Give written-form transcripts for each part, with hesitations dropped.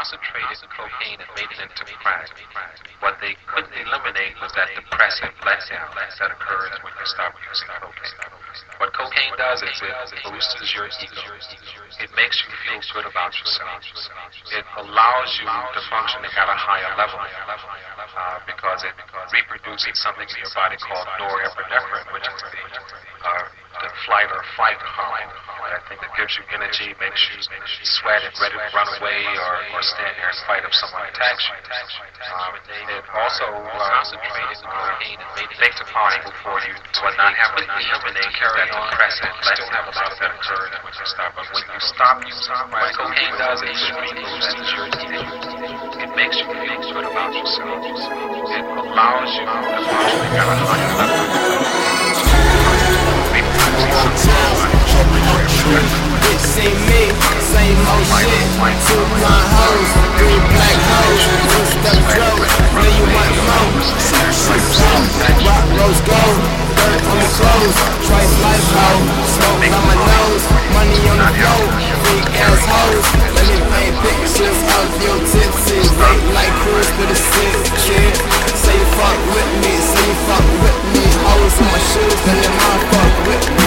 concentrated cocaine and made it into crack. What they couldn't eliminate was that depressive letdown that occurs when you stop using cocaine. What cocaine does is it boosts your ego. It makes you feel good about yourself. It allows you to function at a higher level because it reproduces something in your body called norepinephrine, which is the flight or fight hormone. I think it gives you energy, makes you sweat and ready to run away or stand there and fight if someone attacks you. It also makes a party before you to not have to eliminate that depressant. Still have a lot of that occurs when you stop. But when you stop using what cocaine does, it boosts your ego. It makes you feel good about yourself. It allows you to function at a higher level. Bitch ain't me, same old shit. 2 blonde hoes, 3 black hoes. 2-step Joe, know you want more. Rock rose gold, dirt on the clothes. Twice life hoe, smoke on my nose. Money on the floor, freak ass hoes. Let me paint pictures of your titties. Wait like cruise to the shit. Say you fuck with me, say you fuck with me. Hoes on my shoes, then your mom fuck with me.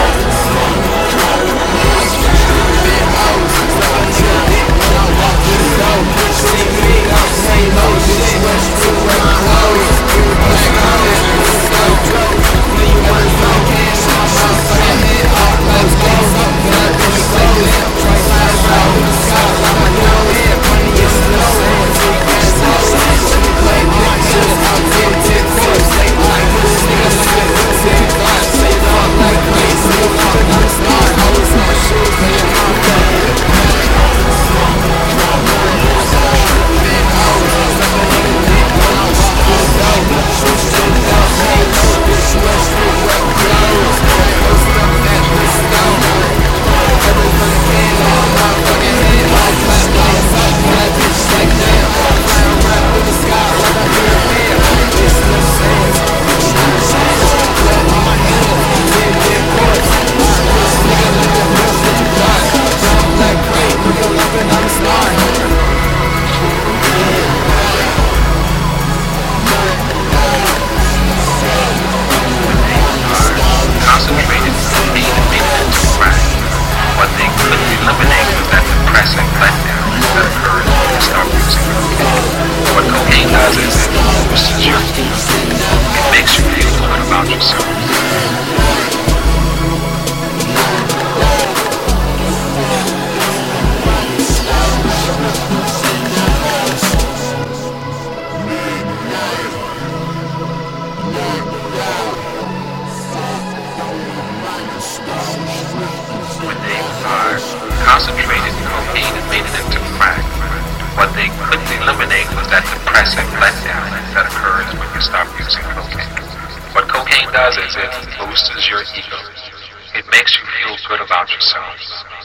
Concentrated cocaine and made it into crack. What they couldn't eliminate was that depressive letdown that occurs when you stop using cocaine. What cocaine does is it boosts your ego. It makes you feel good about yourself.